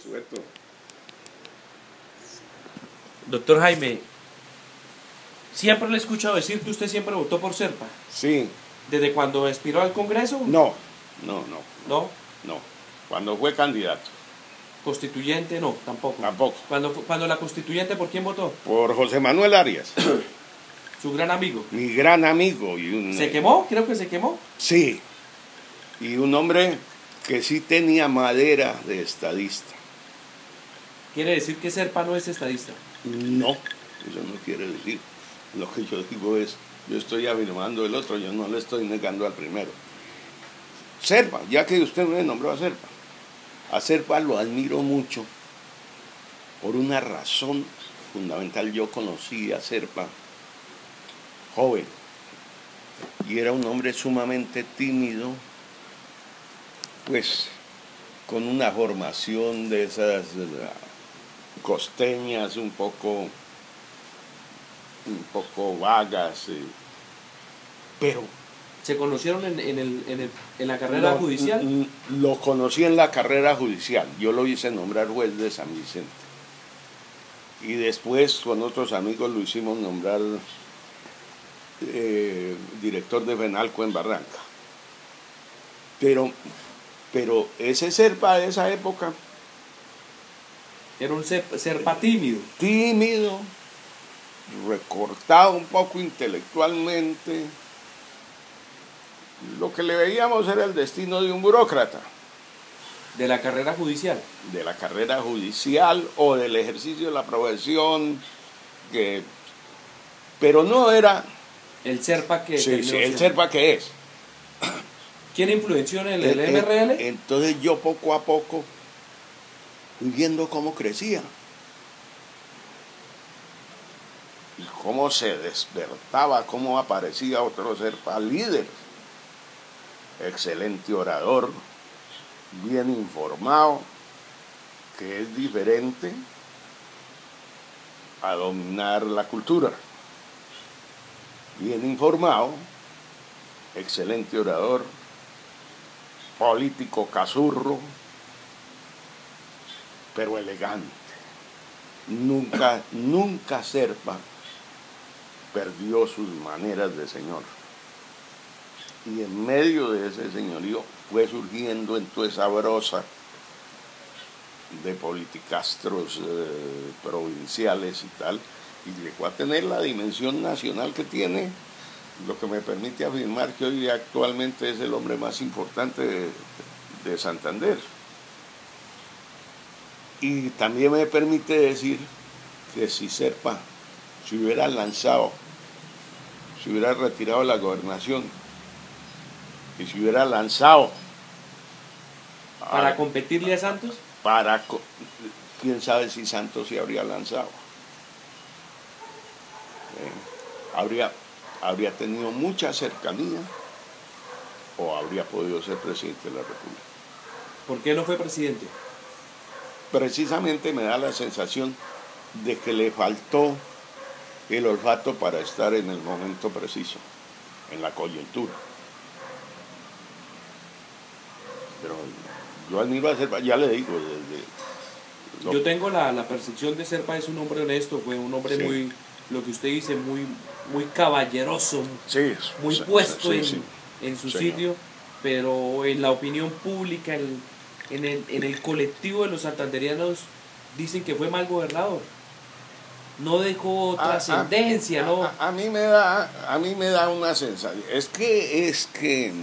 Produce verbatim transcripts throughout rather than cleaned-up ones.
Sueto. Doctor Jaime, siempre le he escuchado decir que usted siempre votó por Serpa. Sí. ¿Desde cuando aspiró al Congreso? No, no, no. ¿No? No. Cuando fue candidato. ¿Constituyente? No, tampoco. Tampoco. Cuando, cuando la constituyente, ¿por quién votó? Por José Manuel Arias. Su gran amigo. Mi gran amigo. Y un, ¿Se quemó? Creo que se quemó. Sí. Y un hombre que sí tenía madera de estadista. ¿Quiere decir que Serpa no es estadista? No, eso no quiere decir. Lo que yo digo es, yo estoy afirmando el otro, yo no le estoy negando al primero. Serpa, ya que usted me nombró a Serpa. A Serpa lo admiro mucho por una razón fundamental. Yo conocí a Serpa joven y era un hombre sumamente tímido, pues con una formación de esas costeñas un poco un poco vagas, eh, pero ¿Se conocieron en, en, el, en, el, en la carrera lo, judicial? Lo conocí en la carrera judicial. Yo lo hice nombrar juez de San Vicente. Y después con otros amigos lo hicimos nombrar eh, director de Fenalco en Barranca. Pero, pero ese Serpa de esa época... Era un Serpa tímido. Tímido, recortado un poco intelectualmente. Lo que le veíamos era el destino de un burócrata. ¿De la carrera judicial? De la carrera judicial o del ejercicio de la profesión, que, pero no era... El Serpa que... Sí, sí, el Serpa que es. ¿Quién influenció en el, el, el M R L? Entonces yo poco a poco fui viendo cómo crecía. Y cómo se despertaba, cómo aparecía otro Serpa líder. Excelente orador, bien informado, que es diferente a dominar la cultura. Bien informado, excelente orador, político cazurro, pero elegante. Nunca, nunca Serpa perdió sus maneras de señor. Y en medio de ese señorío fue surgiendo en toda esa brosa de politicastros eh, provinciales y tal, y llegó a tener la dimensión nacional que tiene, lo que me permite afirmar que hoy actualmente es el hombre más importante de, de Santander. Y también me permite decir que si Serpa se hubiera lanzado, se hubiera retirado de la gobernación, y se hubiera lanzado para a, competirle a Santos, para quién sabe si Santos se habría lanzado, eh, habría habría tenido mucha cercanía o habría podido ser presidente de la República. ¿Por qué no fue presidente? Precisamente me da la sensación de que le faltó el olfato para estar en el momento preciso, en la coyuntura. Pero yo admiro a Serpa, ya le digo, desde... Lo... Yo tengo la, la percepción de Serpa, es un hombre honesto, fue un hombre sí. muy, lo que usted dice, muy, muy caballeroso, sí, muy sí, puesto sí, en, sí. en su Señor. sitio, pero en la opinión pública, en, en, el, en el colectivo de los santanderianos, dicen que fue mal gobernador. No dejó a, trascendencia, a, ¿no? A, a, mí me da, a mí me da una sensación, es que, es que...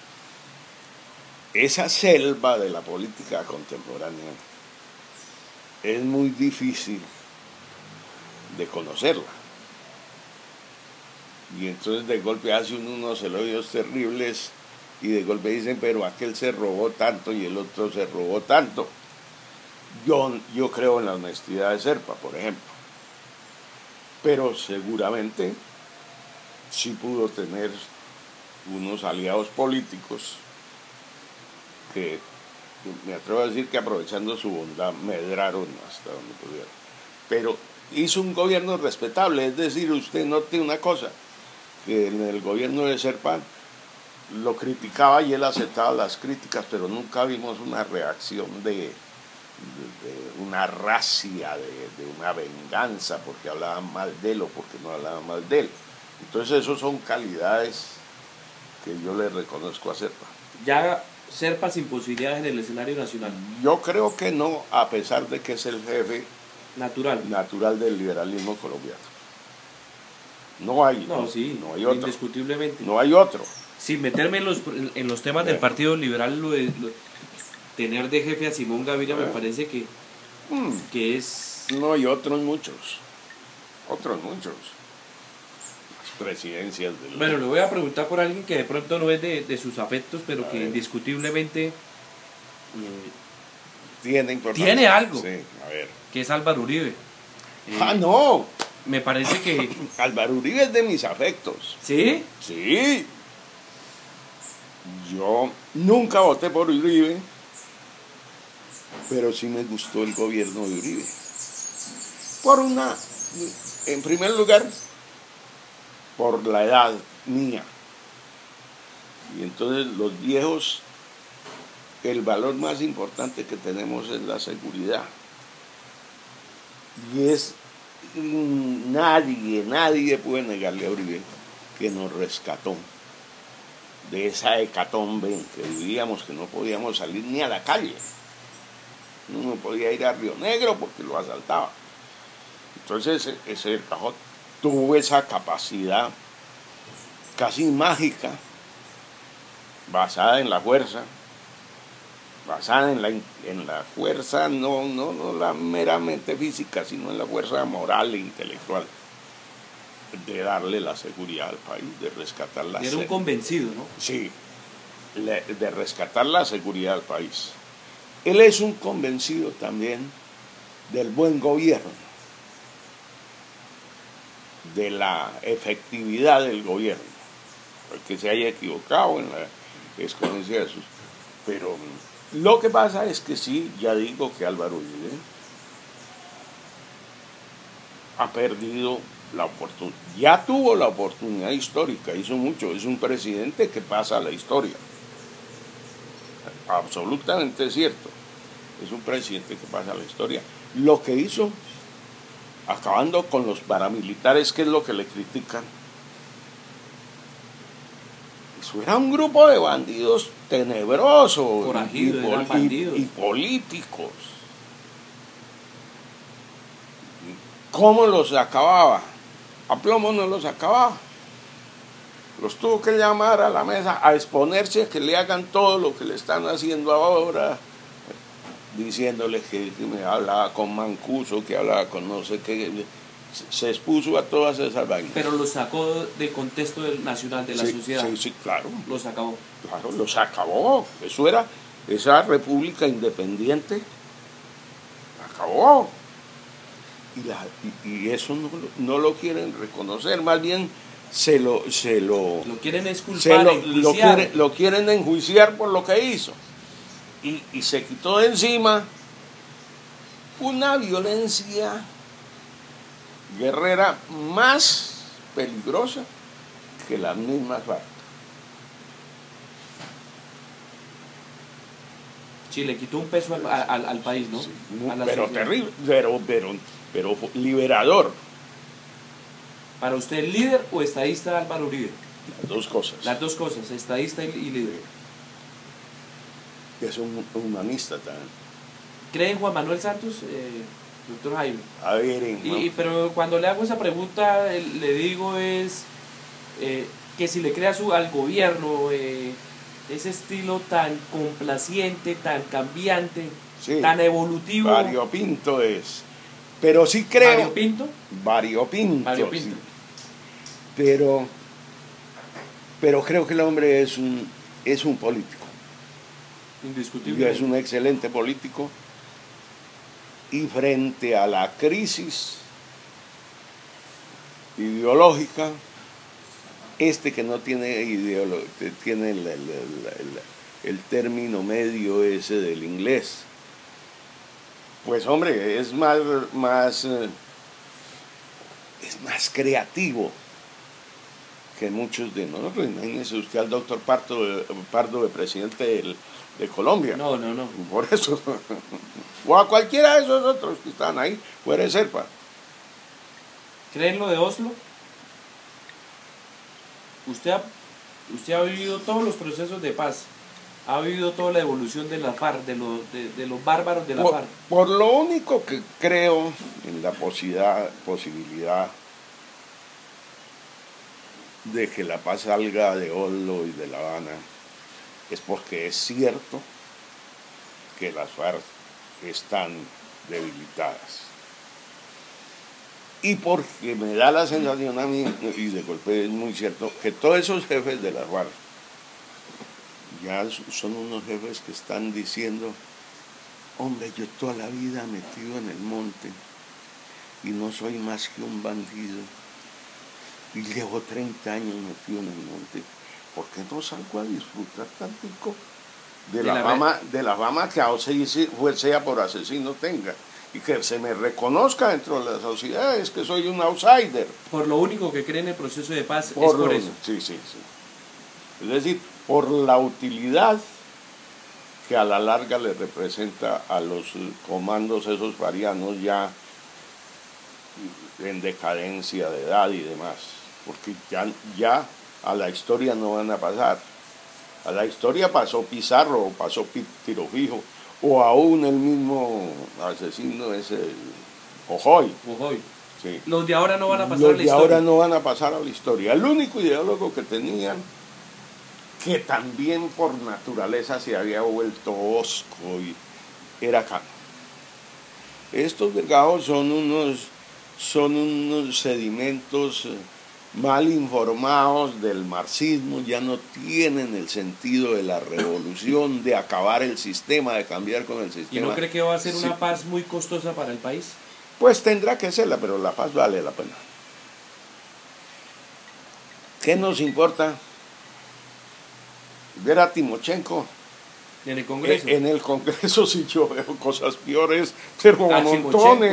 esa selva de la política contemporánea es muy difícil de conocerla. Y entonces de golpe hace uno unos elogios terribles y de golpe dicen, pero aquel se robó tanto y el otro se robó tanto. Yo, yo creo en la honestidad de Serpa, por ejemplo. Pero seguramente sí pudo tener unos aliados políticos que me atrevo a decir que aprovechando su bondad medraron hasta donde pudieron. Pero hizo un gobierno respetable, es decir, usted note una cosa, que en el gobierno de Serpa lo criticaba y él aceptaba las críticas, pero nunca vimos una reacción de, de, de una racia, de, de una venganza, porque hablaban mal de él o porque no hablaban mal de él. Entonces, esas son calidades que yo le reconozco a Serpa. Ya Serpa sin posibilidades en el escenario nacional. Yo creo que no, a pesar de que es el jefe Natural. natural del liberalismo colombiano. No hay, No, no, sí, no hay otro. indiscutiblemente. No hay otro. Sin meterme en los, en los temas del Partido Liberal, lo de, lo, tener de jefe a Simón Gaviria me parece que, Mm, que es... no hay otros muchos. Otros muchos. Las presidencias del... Bueno, le voy a preguntar por alguien que de pronto no es de, de sus afectos, pero A que ver. indiscutiblemente eh, Tiene importancia. Tiene algo. Sí, a ver. que es Álvaro Uribe. Eh, Ah, no. Me parece que... Álvaro Uribe es de mis afectos. ¿Sí? Sí. Yo nunca voté por Uribe, pero sí me gustó el gobierno de Uribe. Por una, en primer lugar, por la edad mía. Y entonces los viejos, el valor más importante que tenemos es la seguridad. Y es, nadie, nadie puede negarle a Uribe que nos rescató de esa hecatombe en que vivíamos, que no podíamos salir ni a la calle. Uno no podía ir a Río Negro porque lo asaltaba. Entonces ese cajón tuvo esa capacidad casi mágica, basada en la fuerza, basada en la, en la fuerza, no, no, no la meramente física, sino en la fuerza moral e intelectual, de darle la seguridad al país, de rescatar la Era un se- convencido, ¿no? Sí, le- de rescatar la seguridad al país. Él es un convencido también del buen gobierno, de la efectividad del gobierno. El que se haya equivocado en la escogencia de sus... Pero lo que pasa es que sí, ya digo que Álvaro Uribe ha perdido la oportunidad, ya tuvo la oportunidad histórica, hizo mucho, es un presidente que pasa a la historia. Absolutamente cierto, es un presidente que pasa a la historia. Lo que hizo, acabando con los paramilitares, que es lo que le critican, eso era un grupo de bandidos tenebrosos, Forajidos, y, eran y- bandidos. y políticos. ¿Cómo los acababa? A plomo no los acababa. Los tuvo que llamar a la mesa a exponerse a que le hagan todo lo que le están haciendo ahora, diciéndole que, que me hablaba con Mancuso, que hablaba con no sé qué. Se expuso a todas esas vainas. Pero lo sacó del contexto del nacional, de la Sí, sociedad. sí, sí, claro. Los acabó. Claro, los acabó. Eso era, esa república independiente, acabó. Y, la, y, y eso no, no lo quieren reconocer, más bien se lo, se lo, Lo quieren se exculpar, lo, enjuiciar. lo, quieren, lo quieren enjuiciar por lo que hizo. Y, y se quitó de encima una violencia guerrera más peligrosa que las mismas FARC. Sí, le quitó un peso al, al, al país, ¿no? Sí, A la pero sociedad. terrible, pero, pero, pero liberador. ¿Para usted líder o estadista Álvaro Uribe? Las dos cosas. Las dos cosas, estadista y, y líder. Es un humanista también. ¿Cree en Juan Manuel Santos, eh, doctor Jaime? A ver, en- Y, pero cuando le hago esa pregunta, eh, le digo es eh, que si le crea su, al gobierno eh, ese estilo tan complaciente, tan cambiante, sí, tan evolutivo. variopinto es. Pero sí creo. ¿Variopinto? Variopinto. Variopinto. Sí. Pero, pero creo que el hombre es un, es un político. Y Indiscutible. es un excelente político. Y frente a la crisis ideológica, este que no tiene ideolo tiene el, el, el, el, el término medio ese del inglés, pues hombre, es más, más, eh, es más creativo que muchos de nosotros. Imagínense usted al doctor Pardo, Pardo de presidente del, de Colombia. No, no, no. Por eso. O a cualquiera de esos otros que están ahí, fuera de Serpa. ¿Creen lo de Oslo? Usted ha, usted ha vivido todos los procesos de paz. Ha vivido toda la evolución de la FARC, de, lo, de, de los bárbaros de la Por, FARC. por lo único que creo en la posibilidad, posibilidad de que la paz salga de Oslo y de La Habana es porque es cierto que las FARC están debilitadas. Y porque me da la sensación a mí, y de golpe es muy cierto, que todos esos jefes de las FARC ya son unos jefes que están diciendo, hombre, yo toda la vida metido en el monte y no soy más que un bandido y llevo treinta años metido en el monte, ¿por qué no salgo a disfrutar tantico de, de la, la fama, de la fama que a sea por asesino tenga? Y que se me reconozca dentro de la sociedad, es que soy un outsider. Por lo único que cree en el proceso de paz por es por lo, eso. Sí, sí, sí. Es decir, por la utilidad que a la larga le representa a los comandos esos farianos ya en decadencia de edad y demás. Porque ya, ya a la historia no van a pasar. A la historia pasó Pizarro, o pasó Tiro Fijo, o aún el mismo asesino ese, Jujuy. Jujuy. Sí. Los de ahora no van a pasar Los a la de historia. ahora no van a pasar a la historia. El único ideólogo que tenían, que también por naturaleza se había vuelto hosco, y era Cano. Estos delgados son unos, son unos sedimentos mal informados del marxismo, ya no tienen el sentido de la revolución, de acabar el sistema, de cambiar con el sistema. ¿Y no cree que va a ser una sí. paz muy costosa para el país? Pues tendrá que serla, pero la paz vale la pena. ¿Qué nos importa ver a Timochenko en el Congreso? En el Congreso sí yo veo cosas peores, pero a montones.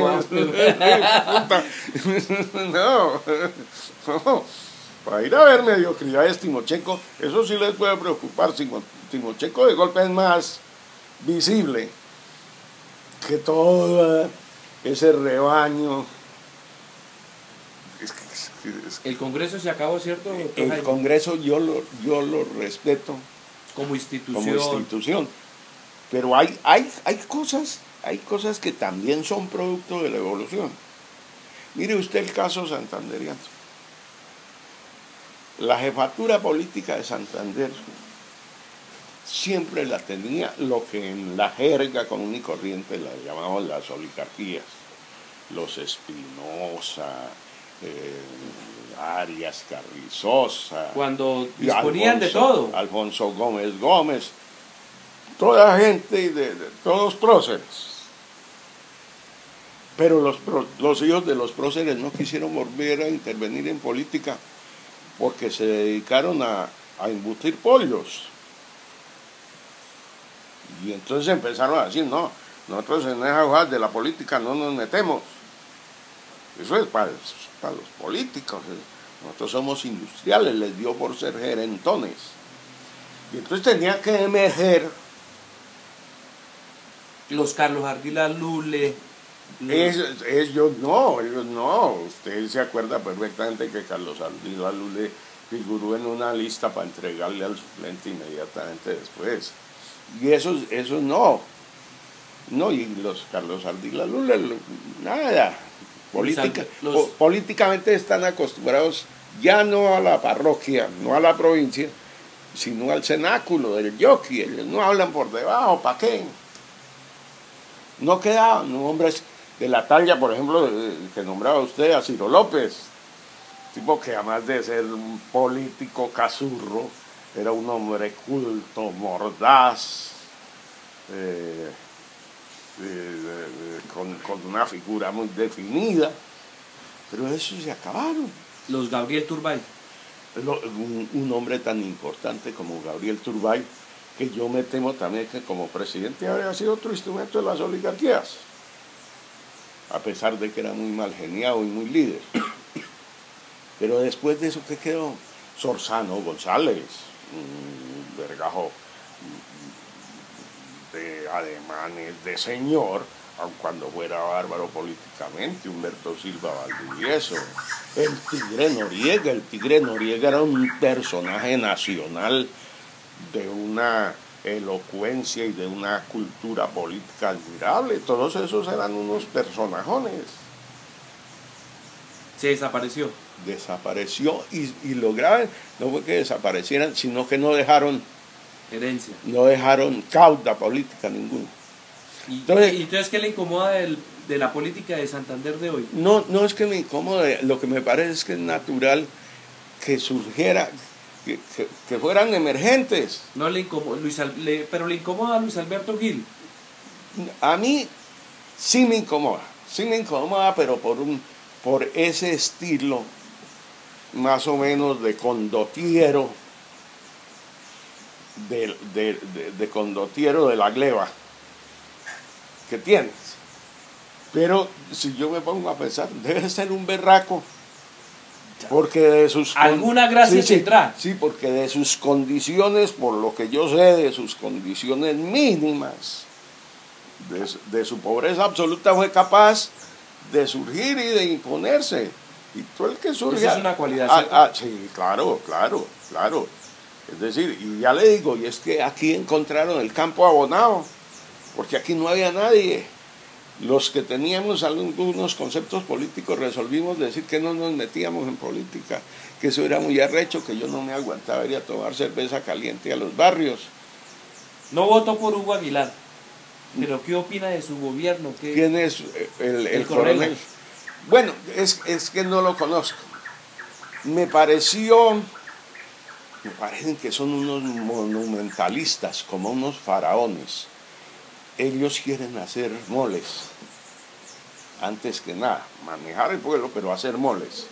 no, no, para ir a ver mediocridades Timochenko, eso sí les puede preocupar. Timochenko de golpe es más visible que todo ese rebaño. Es que, es que, es que, el Congreso se acabó, ¿cierto? El Congreso yo lo, yo lo respeto como institución. como institución, pero hay, hay, hay cosas, hay cosas que también son producto de la evolución. Mire usted el caso santanderiano. La jefatura política de Santander siempre la tenía lo que en la jerga común y corriente la llamamos las oligarquías, los Espinosa, eh, Arias Carrizosa, cuando disponían Alfonso, de todo. Alfonso Gómez Gómez, toda gente, de, de todos próceres. Pero los, los hijos de los próceres no quisieron volver a intervenir en política porque se dedicaron a, a embutir pollos. Y entonces empezaron a decir, no, nosotros en esas hojas de la política no nos metemos. Eso es para, para los políticos. Nosotros somos industriales, les dio por ser gerentones. Y entonces tenía que emerger los Carlos Ardila Lule. Ellos, ellos no, ellos no. Usted se acuerda perfectamente que Carlos Ardila Lule figuró en una lista para entregarle al suplente inmediatamente después. Y esos, esos no. No, y los Carlos Ardila Lule, nada. Política, los... po, políticamente están acostumbrados ya no a la parroquia, no a la provincia, sino al cenáculo del jockey. Ellos no hablan por debajo, ¿para qué? No quedaban hombres de la talla, por ejemplo, que nombraba usted a Ciro López, tipo que además de ser un político casurro, era un hombre culto, mordaz, eh, eh, eh, con, con una figura muy definida, pero eso se acabaron. Los Gabriel Turbay. Un, un hombre tan importante como Gabriel Turbay, que yo me temo también que como presidente habría sido otro instrumento de las oligarquías, a pesar de que era muy mal geniado y muy líder. Pero después de eso, ¿qué quedó? Sorzano González, un vergajo de ademanes de señor, aun cuando fuera bárbaro políticamente, Humberto Silva Valdivieso. El Tigre Noriega, el Tigre Noriega era un personaje nacional de una elocuencia y de una cultura política admirable. Todos esos eran unos personajones. Se desapareció. Desapareció y, y lo grave no fue que desaparecieran, sino que no dejaron herencia, no dejaron cauda política ninguna. ¿Y entonces, ¿y entonces qué le incomoda del, de la política de Santander de hoy? No, no es que me incomode, lo que me parece es que es natural que surgiera, que, que, que fueran emergentes. No le incomoda, Luis Al, le, pero le incomoda a Luis Alberto Gil. A mí sí me incomoda, sí me incomoda, pero por un por ese estilo más o menos de condottiero, de, de, de, de condottiero de la gleba que tienes. Pero si yo me pongo a pensar, debe ser un berraco, porque de sus alguna gracia sí, tendrá. Sí, sí, porque de sus condiciones, por lo que yo sé, de sus condiciones mínimas, de, de su pobreza absoluta, fue capaz de surgir y de imponerse. Y todo el que surge... Esa es una cualidad, ah, ah, sí, claro, claro, claro. Es decir, y ya le digo, y es que aquí encontraron el campo abonado, porque aquí no había nadie. Los que teníamos algunos conceptos políticos resolvimos decir que no nos metíamos en política, que eso era muy arrecho, que yo no me aguantaba ir a tomar cerveza caliente a los barrios. No votó por Hugo Aguilar, pero ¿qué opina de su gobierno? ¿Qué... ¿Quién es el, el, el coronel? coronel? Bueno, es, es que no lo conozco. Me pareció, me parecen que son unos monumentalistas, como unos faraones. Ellos quieren hacer moles, antes que nada, manejar el pueblo, pero hacer moles.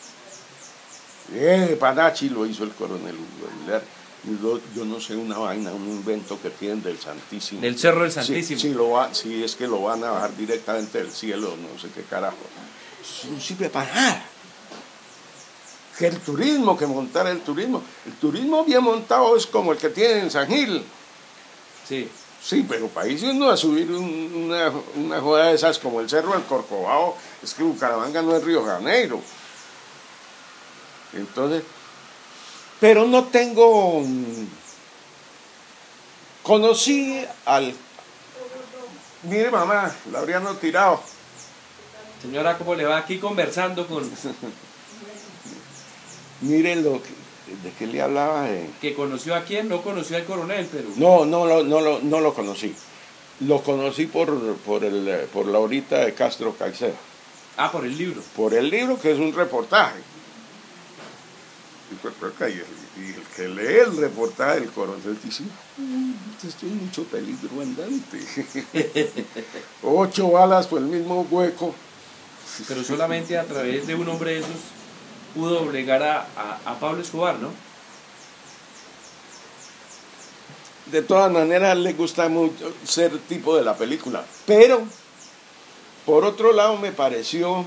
Eh, Panachi lo hizo el coronel Hugo Aguilar. Yo, yo no sé, una vaina, un invento que tienen del Santísimo. Del Cerro del Santísimo. Sí, sí, lo va, sí, es que lo van a bajar directamente del cielo, no sé qué carajo. No sirve para nada. Que el turismo, que montar el turismo. El turismo bien montado es como el que tienen en San Gil. Sí. Sí, pero país no a subir un, una, una joda de esas como el Cerro del Corcovado, es que Bucaramanga no es Río Janeiro. Entonces, pero no tengo... Conocí al... Mire, mamá, la habrían tirado. Señora, ¿cómo le va? Aquí conversando con... Mire lo que... ¿De qué le hablaba? De... ¿Que conoció a quién? No conoció al coronel, pero... No, no, no, no, no, no lo conocí. Lo conocí por, por, el, por la horita de Castro Caicedo. Ah, por el libro. Por el libro, que es un reportaje. Y el, y el que lee el reportaje del coronel dice, esto es mucho peligro andante. Ocho balas por el mismo hueco. Pero solamente a través de un hombre de esos pudo obligar a, a, a Pablo Escobar, ¿no? De todas maneras le gusta mucho ser tipo de la película, pero por otro lado me pareció,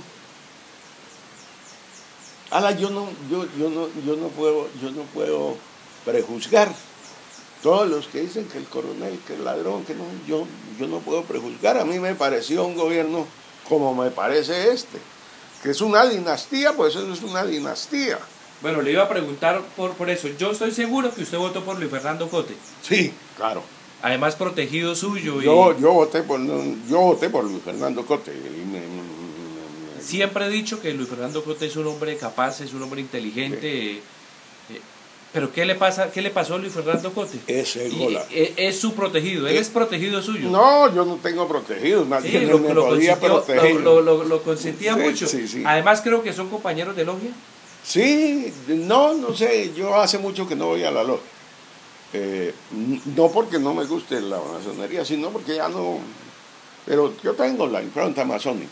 ala, yo no, yo, yo no, yo no puedo, yo no puedo prejuzgar. Todos los que dicen que el coronel, que el ladrón, que no, yo, yo no puedo prejuzgar. A mí me pareció un gobierno como me parece este. Que es una dinastía, pues eso es una dinastía. Bueno, le iba a preguntar por, por eso. Yo estoy seguro que usted votó por Luis Fernando Cote. Sí, claro. Además, protegido suyo. Yo, y... yo, voté, por, yo voté por Luis Fernando Cote. Y me, me, me, Siempre he dicho que Luis Fernando Cote es un hombre capaz, es un hombre inteligente. Sí. Eh, pero ¿qué le pasa? ¿Qué le pasó a Luis Fernando Cote? Es el y, es, es su protegido. Él es, es protegido suyo. No, yo no tengo protegido. Nadie sí, lo, me lo podía proteger. Lo, lo, lo, lo consentía sí, mucho. Sí, sí. Además, creo que son compañeros de logia. Sí, no, no sé. Yo hace mucho que no voy a la logia. Eh, no porque no me guste la masonería, sino porque ya no. Pero yo tengo la impronta masónica.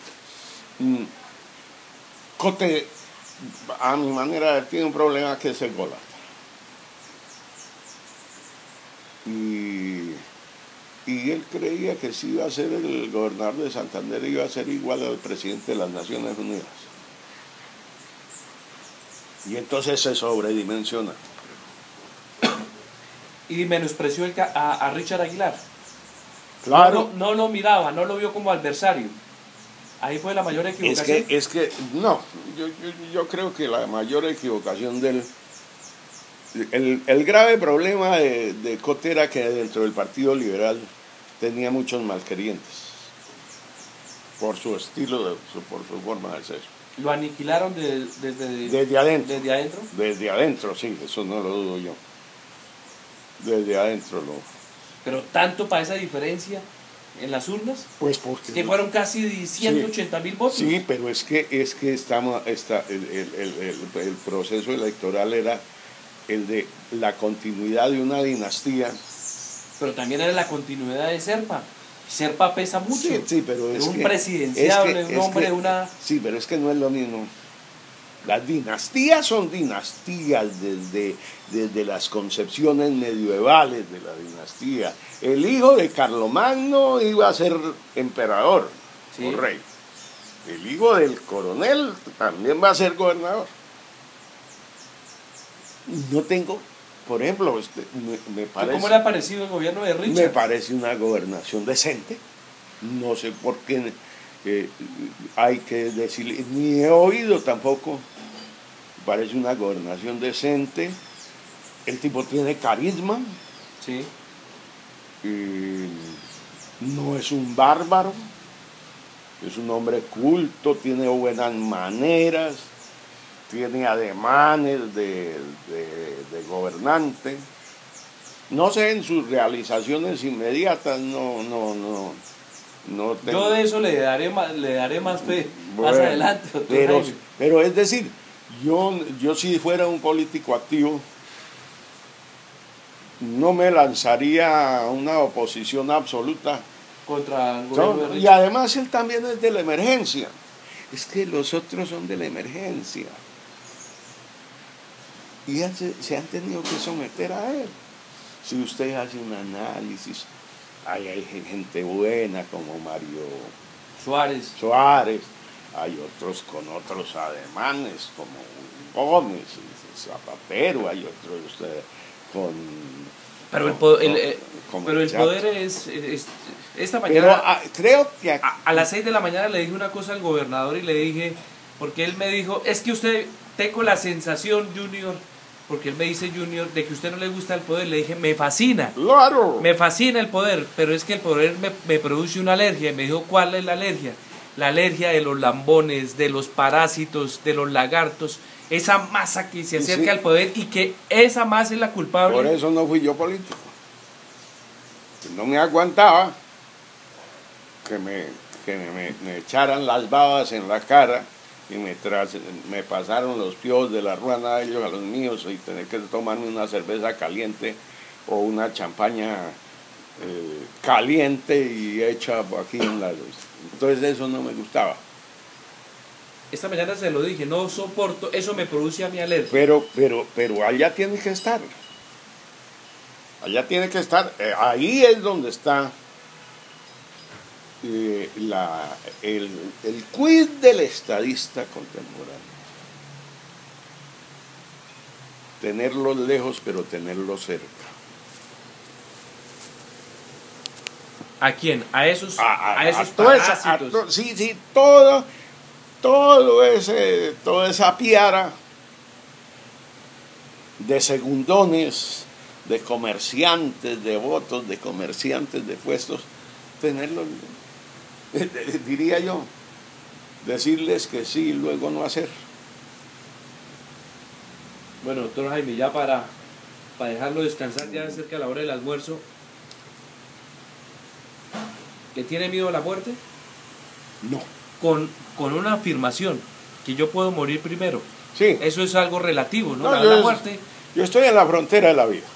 Cote, a mi manera, tiene un problema que es el golatra. Y, y él creía que si iba a ser el gobernador de Santander, iba a ser igual al presidente de las Naciones Unidas. Y entonces se sobredimensiona. Y menospreció el, a, a Richard Aguilar. Claro. No, no lo miraba, no lo vio como adversario. Ahí fue la mayor Es equivocación. que, es que, no, yo, yo, yo creo que la mayor equivocación del... El, el grave problema de, de Cote era que dentro del Partido Liberal tenía muchos malquerientes por su estilo, de, su, por su forma de ser. ¿Lo aniquilaron de- desde, Desde adentro. desde adentro? Desde adentro, sí, eso no lo dudo yo. Desde adentro lo... Pero tanto para esa diferencia en las urnas, Pues porque... que fueron casi ciento ochenta mil votos. Sí, pero es que, es que estamos, está, el, el, el, el, el proceso electoral era el de la continuidad de una dinastía. Pero también era la continuidad de Serpa. Serpa pesa mucho. Sí, sí, pero es, es un que, presidenciable, es que, un es hombre que, de una... Sí, pero es que no es lo mismo. Las dinastías son dinastías desde, desde las concepciones medievales de la dinastía. El hijo de Carlomagno iba a ser emperador, Sí. o rey. El hijo del coronel también va a ser gobernador. No tengo, por ejemplo, este, me, me parece... ¿Cómo le ha parecido el gobierno de Richard? Me parece una gobernación decente. No sé por qué eh, hay que decirle, ni he oído tampoco. Parece una gobernación decente. El tipo tiene carisma. Sí. Eh, no es un bárbaro. Es un hombre culto, tiene buenas maneras, tiene ademanes de, de, de gobernante. No sé, en sus realizaciones inmediatas, no, no, no, no tengo. Yo de eso le daré más, le daré más fe Bueno, más adelante, doctor pero, Jaime. pero es decir, yo, yo si fuera un político activo, no me lanzaría a una oposición absoluta. Contra el gobierno de ¿No? Y Richard. además él también es de la emergencia. Es que los otros son de la emergencia. Y él se, se han tenido que someter a él. Si usted hace un análisis, hay, hay gente buena como Mario Suárez. Suárez, hay otros con otros ademanes como Gómez, Zapatero, hay otros usted, con... Pero el, con- po- el, con- eh, como pero el Chato. poder es, es- esta Pero mañana ah, creo que aquí- a, a las seis de la mañana le dije una cosa al gobernador y le dije, porque él me dijo, es que usted, tengo la sensación, Junior, porque él me dice, Junior, de que a usted no le gusta el poder. Le dije, me fascina, claro. me fascina el poder, pero es que el poder me, me produce una alergia. Y me dijo, ¿cuál es la alergia? La alergia de los lambones, de los parásitos, de los lagartos, esa masa que se Y acerca sí. al poder y que esa masa es la culpable. Por eso no fui yo político. No me aguantaba que me, que me, me echaran las babas en la cara y me, tras, me pasaron los piojos de la ruana a ellos a los míos y tener que tomarme una cerveza caliente o una champaña eh, caliente y hecha aquí en la luz. Entonces eso no me gustaba. Esta mañana se lo dije, no soporto, eso me produce a mi alergia. Pero, pero, pero allá tiene que estar. Allá tiene que estar. Eh, ahí es donde está eh, la, el, el quiz del estadista contemporáneo. Tenerlos lejos, pero tenerlos cerca. ¿A quién? A esos, A, a- a esos a toda esa- a parásitos. to- sí, sí, todo, todo ese, toda esa piara de segundones, de comerciantes de votos, de comerciantes de puestos, tenerlos, diría yo, decirles que sí y luego no hacer. Bueno, doctor Jaime, ya para, para dejarlo descansar, ya cerca de la hora del almuerzo, ¿le tiene miedo a la muerte? No. Con, con una afirmación, que yo puedo morir primero. Sí. Eso es algo relativo, ¿no? No, la, yo la es- muerte. Yo estoy en la frontera de la vida.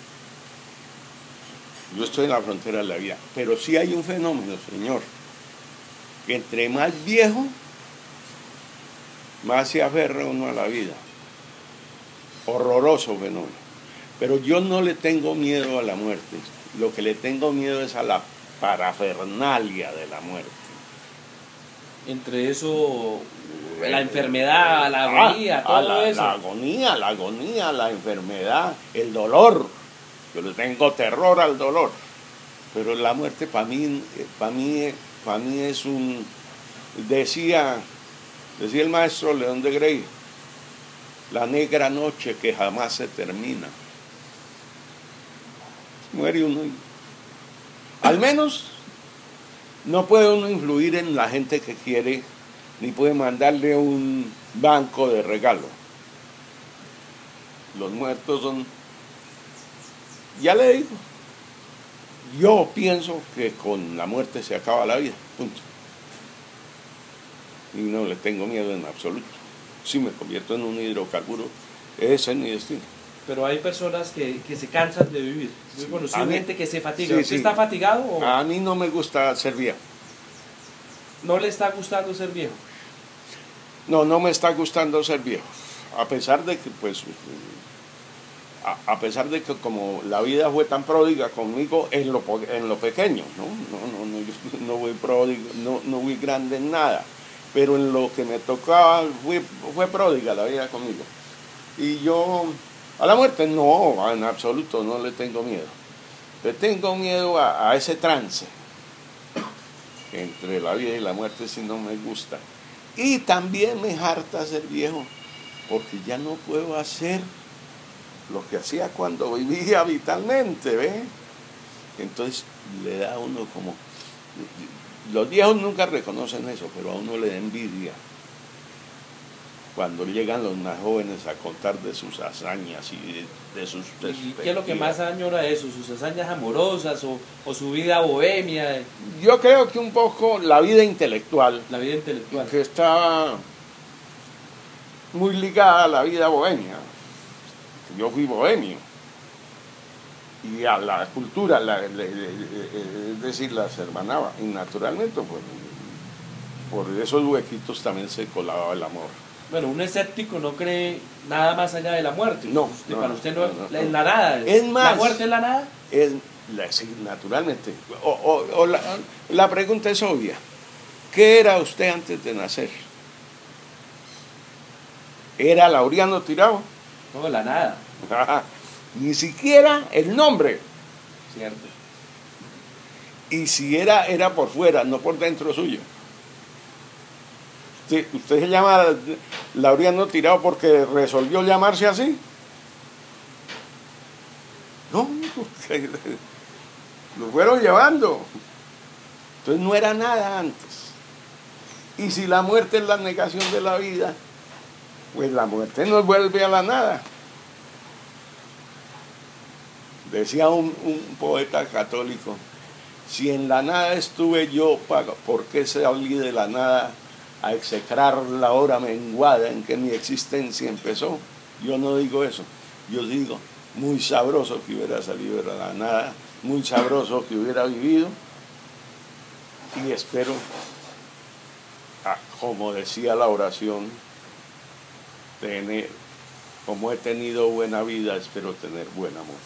Yo estoy en la frontera de la vida. Pero sí hay un fenómeno, señor, que entre más viejo, más se aferra uno a la vida. Horroroso fenómeno. Pero yo no le tengo miedo a la muerte. Lo que le tengo miedo es a la parafernalia de la muerte. Entre eso, la enfermedad, la agonía, Ah, todo ah, la, eso. la agonía, la agonía, la enfermedad, el dolor. Yo le tengo terror al dolor. Pero la muerte para mí, para mí, para mí es un, decía, decía el maestro León de Grey, la negra noche que jamás se termina. Muere uno y, al menos no puede uno influir en la gente que quiere, ni puede mandarle un banco de regalo. Los muertos son, ya le digo, yo pienso que con la muerte se acaba la vida, punto. Y no le tengo miedo en absoluto. Si me convierto en un hidrocarburo, ese es mi destino. Pero hay personas que, que se cansan de vivir. Yo he Sí. conocido mí, gente que se fatiga. sí, ¿Usted sí. está fatigado o A mí no me gusta ser viejo. no le está gustando ser viejo? No, no me está gustando ser viejo. A pesar de que, pues, a, a pesar de que como la vida fue tan pródiga conmigo en lo, en lo pequeño, ¿no? No, no, no, no voy pródigo, no, no voy grande en nada, pero en lo que me tocaba fue, fue pródiga la vida conmigo. Y yo, a la muerte no, en absoluto, no le tengo miedo. Le tengo miedo a, a ese trance entre la vida y la muerte, si no me gusta. Y también me harta ser viejo, porque ya no puedo hacer lo que hacía cuando vivía vitalmente, ¿ve? Entonces le da a uno como... Los viejos nunca reconocen eso, pero a uno le da envidia cuando llegan los más jóvenes a contar de sus hazañas y de, de sus perspectivas. ¿Y qué es lo que más añora eso? ¿Sus hazañas amorosas o, o su vida bohemia? Yo creo que un poco la vida intelectual, La vida intelectual. que está muy ligada a la vida bohemia. Yo fui bohemio. Y a la cultura, la, le, le, le, es decir, las hermanaba. Y naturalmente, pues, por esos huequitos también se colaba el amor. Bueno, un escéptico no cree nada más allá de la muerte. No, usted, no, para usted no, no, no, es no. la nada. Es más, ¿la muerte es la nada? Es, la, sí, naturalmente. O, o, o la, la pregunta es obvia. ¿Qué era usted antes de nacer? ¿Era Laureano Tirado? No, la nada. Ni siquiera el nombre. Cierto. Y si era, era por fuera, no por dentro suyo. Usted, usted se llama Laureano Tirado porque resolvió llamarse así. No, lo fueron llevando. Entonces no era nada antes. Y si la muerte es la negación de la vida, pues la muerte nos vuelve a la nada. Decía un, un poeta católico, si en la nada estuve yo, ¿por qué salí de la nada a execrar la hora menguada en que mi existencia empezó? Yo no digo eso, yo digo, muy sabroso que hubiera salido de la nada, muy sabroso que hubiera vivido, y espero, ah, como decía la oración, tener, como he tenido buena vida, espero tener buena muerte.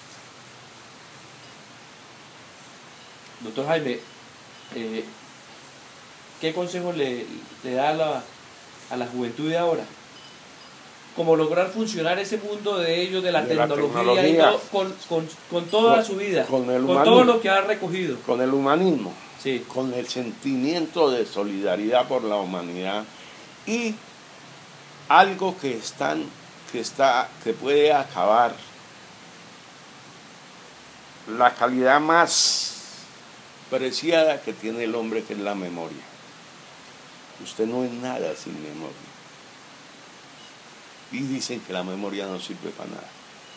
Doctor Jaime, eh, ¿qué consejo le, le da a la, a la juventud de ahora? ¿Cómo lograr funcionar ese mundo de ellos, de la, de tecnología, la tecnología, y todo, con, con, con toda con, su vida, con, el con todo lo que ha recogido? Con el humanismo, sí. Con el sentimiento de solidaridad por la humanidad y algo que, están, que, está, que puede acabar la calidad más preciada que tiene el hombre, que es la memoria. Usted no es nada sin memoria. Y dicen que la memoria no sirve para nada.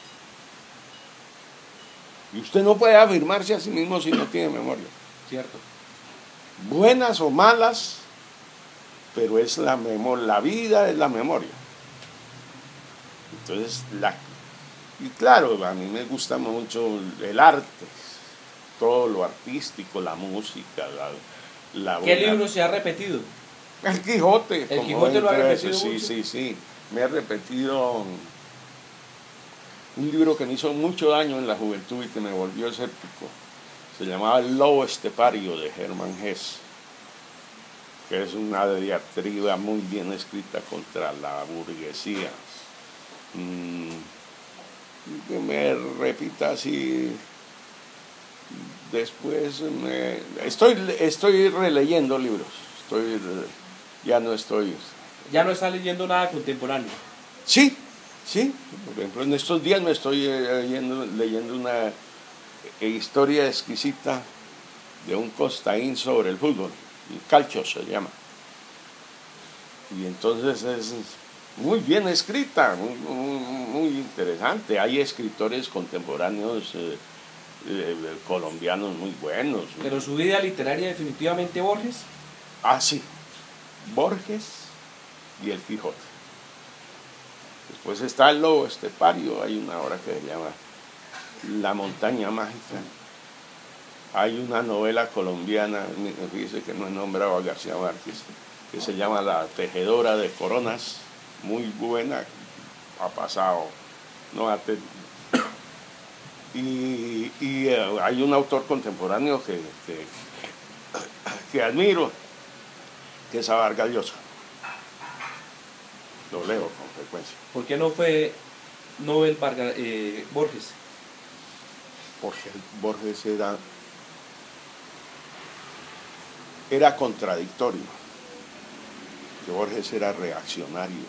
Y usted no puede afirmarse a sí mismo si no tiene memoria. Cierto. Buenas o malas, pero es la memoria, la vida es la memoria. Entonces, la, y claro, a mí me gusta mucho el arte, todo lo artístico, la música, la, la ¿Qué buena... libro se ha repetido? El Quijote. El Quijote lo ha repetido Sí, mucho. sí, sí. Me ha repetido un libro que me hizo mucho daño en la juventud y que me volvió escéptico. Se llamaba El lobo estepario, de Hermann Hesse, que es una diatriba muy bien escrita contra la burguesía. Mm, que me repita así después me, estoy, estoy releyendo libros, estoy, ya no estoy... Ya no está leyendo nada contemporáneo. Sí, sí, por ejemplo, en estos días me estoy leyendo, leyendo una historia exquisita de un costaín sobre el fútbol, el calcio se llama. Y entonces es muy bien escrita, muy, muy, muy interesante. Hay escritores contemporáneos eh, eh, colombianos muy buenos. Pero su vida literaria definitivamente Borges. Ah, sí, Borges y el Quijote. Después está el Lobo Estepario, hay una obra que se llama La Montaña Mágica. Hay una novela colombiana, fíjese que no he nombrado a García Márquez, que se llama La Tejedora de Coronas, muy buena, ha pasado, no ha te... y, y uh, hay un autor contemporáneo que, que, que admiro, que es Vargas Llosa. Lo leo con frecuencia. ¿Por qué no fue Nobel Vargas, eh, Borges? Porque Borges era, era contradictorio, que Borges era reaccionario.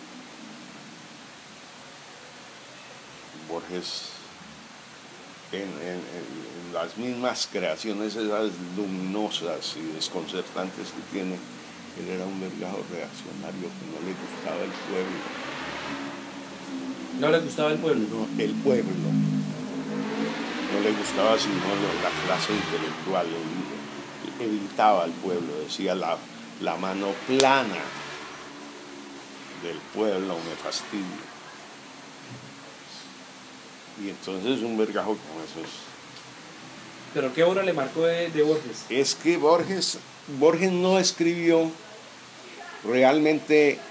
Borges, en, en, en las mismas creaciones esas luminosas y desconcertantes que tiene, él era un vergajo reaccionario que no le gustaba el pueblo. ¿No le gustaba el pueblo? No, el pueblo. No le gustaba sino la clase intelectual. Él evitaba al pueblo, decía la, la mano plana del pueblo me fastidia. Y entonces un vergajo como esos. ¿Pero qué obra le marcó de, de Borges? Es que Borges, Borges no escribió realmente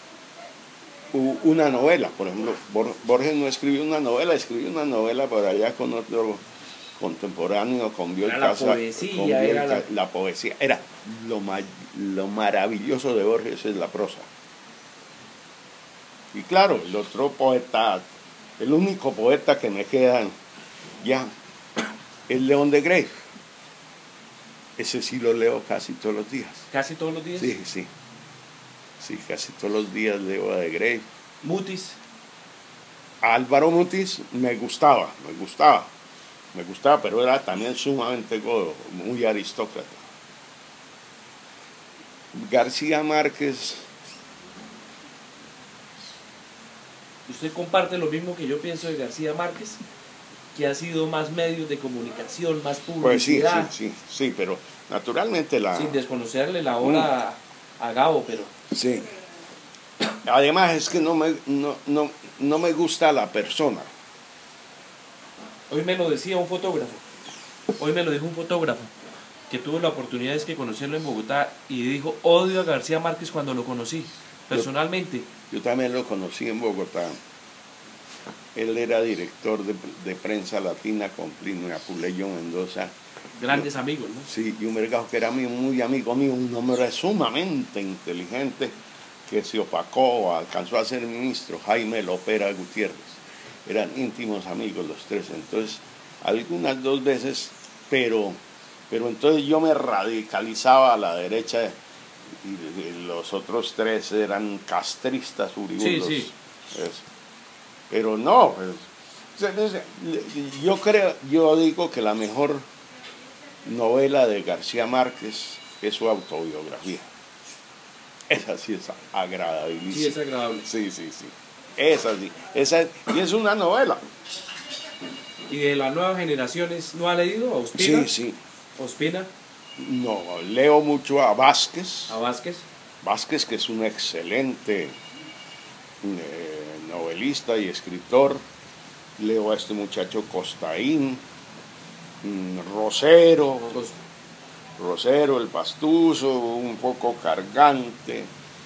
una novela, por ejemplo, Borges no escribió una novela, escribió una novela por allá con otro contemporáneo, con Bioy Casares. La poesía, era la... la poesía, era lo, ma lo maravilloso de Borges es la prosa. Y claro, el otro poeta, el único poeta que me queda ya, es León de Grey. Ese sí lo leo casi todos los días. ¿Casi todos los días? Sí, sí. Sí, casi todos los días leo a de Grey. Mutis. Álvaro Mutis me gustaba, me gustaba, me gustaba, pero era también sumamente godo, muy aristócrata. García Márquez. ¿Usted comparte lo mismo que yo pienso de García Márquez? Que ha sido más medios de comunicación, más publicidad. Pues sí, sí, sí, sí, pero naturalmente la... Sin desconocerle la obra mm. a Gabo, pero... Sí. Además es que no me, no, no, no me gusta la persona. Hoy me lo decía un fotógrafo, hoy me lo dijo un fotógrafo, que tuvo la oportunidad de conocerlo en Bogotá y dijo, odio a García Márquez cuando lo conocí, personalmente. Yo, yo también lo conocí en Bogotá. Él era director de, de prensa latina con Plinio Apuleyo Mendoza. Grandes yo, amigos, ¿no? Sí, y un vergajo que era muy, muy amigo mío, un hombre sumamente inteligente que se opacó, alcanzó a ser ministro, Jaime Lopera Gutiérrez. Eran íntimos amigos los tres, entonces algunas dos veces, pero, pero entonces yo me radicalizaba a la derecha y, y los otros tres eran castristas uribundos. Sí, sí. Es, pero no, pues, yo creo, yo digo que la mejor novela de García Márquez es su autobiografía. Esa sí es agradabilísima. Sí, es agradable. Sí, sí, sí. Esa sí. Esa, y es una novela. ¿Y de las nuevas generaciones no ha leído a Ospina? Sí, sí. ¿Ospina? No, leo mucho a Vázquez. ¿A Vázquez? Vázquez, que es un excelente eh, novelista y escritor. Leo a este muchacho Costaín, Rosero. Los... Rosero, el Pastuso, un poco cargante,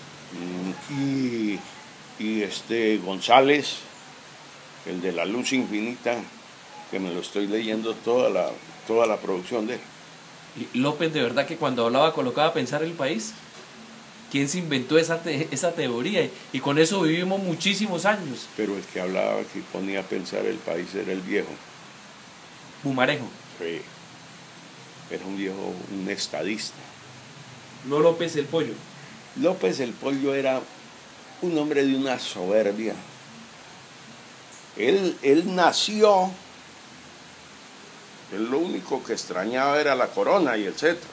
y, y este González, el de La Luz Infinita, que me lo estoy leyendo toda la, toda la producción de él. Y López, de verdad que cuando hablaba colocaba a pensar el país. ¿Quién se inventó esa, te esa teoría? Y con eso vivimos muchísimos años. Pero el que hablaba, que ponía a pensar el país era el viejo. Pumarejo. Sí. era un viejo, un estadista. No López el Pollo. López el Pollo era un hombre de una soberbia. Él, él nació, él lo único que extrañaba era la corona y el cetro.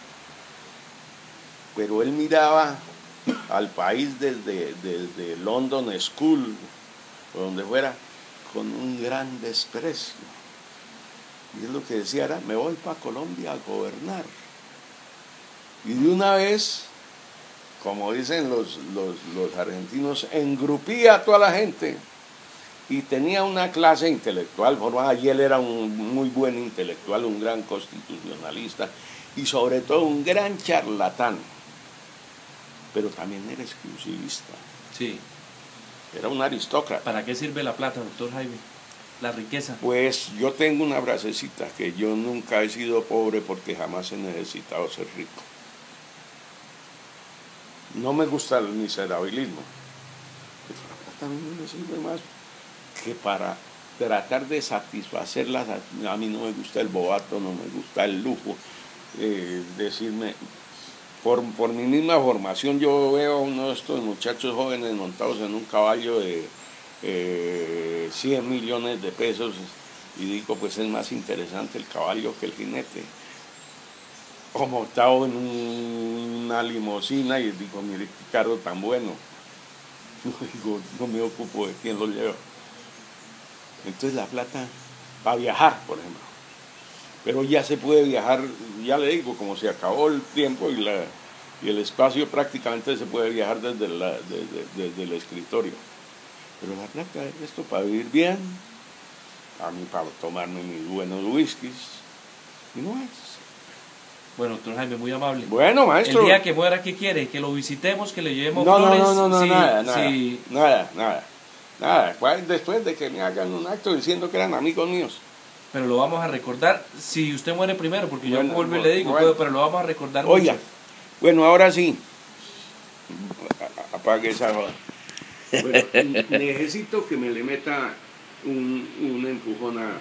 Pero él miraba al país desde, desde London School, o donde fuera, con un gran desprecio. Y él lo que decía era, me voy para Colombia a gobernar. Y de una vez, como dicen los, los, los argentinos, engrupía a toda la gente. Y tenía una clase intelectual formada, y él era un muy buen intelectual, un gran constitucionalista, y sobre todo un gran charlatán. Pero también era exclusivista. Sí. Era un aristócrata. ¿Para qué sirve la plata, doctor Jaime? La riqueza. Pues yo tengo una frasecita, que yo nunca he sido pobre porque jamás he necesitado ser rico. No me gusta el miserabilismo, pero la plata a mí no me sirve más que para tratar de satisfacerlas. A mí no me gusta el boato, no me gusta el lujo. Eh, decirme, por, por mi misma formación, yo veo a uno de estos muchachos jóvenes montados en un caballo de eh, cien millones de pesos y digo, pues es más interesante el caballo que el jinete. O montado en un, una limusina y digo, mire qué carro tan bueno. No, digo, no me ocupo de quién lo lleva. Entonces la plata, para viajar, por ejemplo. Pero ya se puede viajar, ya le digo, como se acabó el tiempo y, la, y el espacio, prácticamente se puede viajar desde, la, desde, desde el escritorio. Pero la plata es esto para vivir bien, a mí para tomarme mis buenos whiskies, y no es. Bueno, doctor Jaime, muy amable. Bueno, maestro. El día que muera, ¿qué quiere? Que lo visitemos, que le llevemos no, flores. No, no, no, no, sí, nada, nada, sí. nada, nada, nada. Después de que me hagan un acto diciendo que eran amigos míos. Pero lo vamos a recordar si usted muere primero, porque bueno, yo vuelvo y le digo, bueno, pero lo vamos a recordar oiga, mucho. Bueno, ahora sí. Apague esa roda. Bueno, necesito que me le meta un, un empujón a...